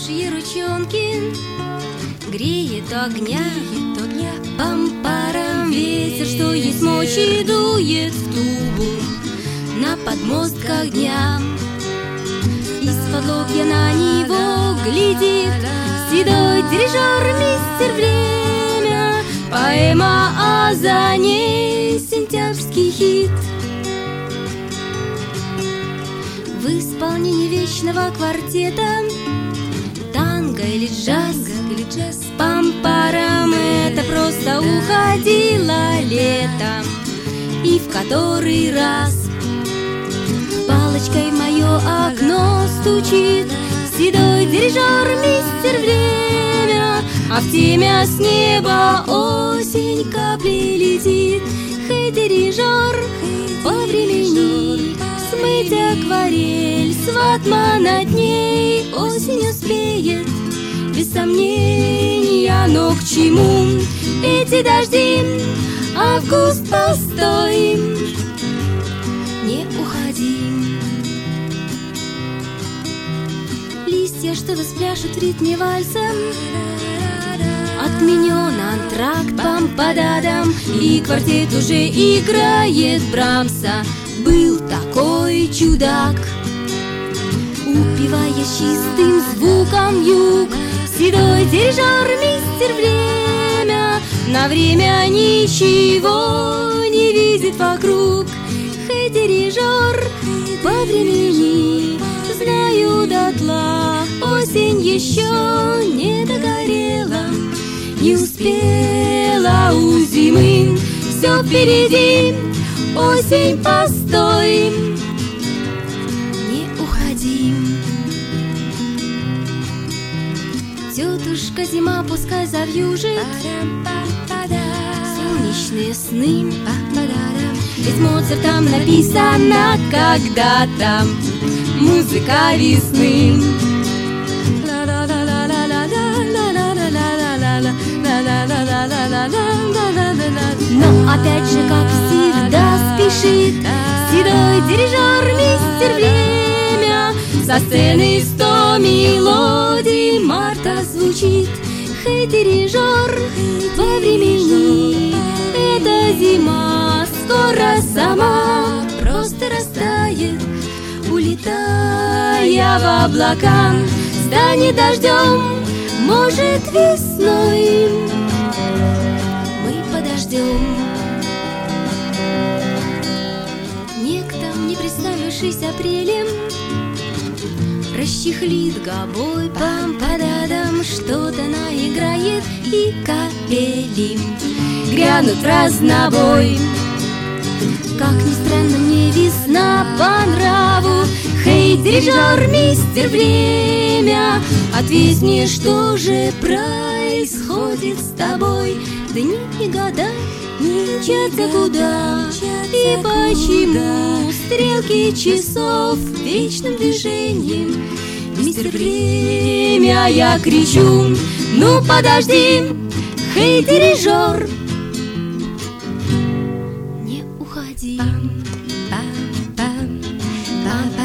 Озябшие ручонки греет огня, пампаром ветер, что есть мочи, дует в тубу на подмостках дня. Из-под лобья на него глядит седой дирижер, мистер Время. Поэма, а за ней сентябрьский хит. В исполнении вечного квартета танго или джаз, с пампаром это просто уходило летом. И в который раз палочкой в мое окно стучит седой дирижер, мистер Время. А в темя с неба осень капли летит. Хей, дирижер, повремени смыть акварель с ватмана над ней. Осень успеет, без сомнения, но к чему эти дожди? Август, постой, не уходи. Листья что-то спляшут в ритме вальса. Отменен антракт пам-пададам, и квартет уже играет Брамса. Был такой чудак, упивая чистым звуком юг, седой дирижер, мистер Время. На время ничего не видит вокруг. Хей, дирижер, по времени знаю дотла. Осень еще не догорела, не успела у зимы. Все впереди, осень, постой, не уходи. Тетушка зима пускай завьюжит солнечные сны. Ведь Моцартом написана когда-то музыка весны. Но опять же, как всегда, спешит седой дирижер, мистер Время. Со сцены 100 мелодий марта звучит. Хей, дирижер, по времени эта зима скоро сама просто растает, улетая в облака. Станет дождем, может, весной. Мы подождем. Некто, не представившись апрелем, расчехлит гобой пам-пададам, что-то наиграет, и капели грянут в разнобой. Как ни странно, мне весна по нраву. Хей, дирижер, мистер Время, ответь мне, что же происходит с тобой? Дни и года мчатся куда, и почему стрелки часов вечным движением? Мистер Время, я кричу, ну подожди, хей, дирижер, не уходи.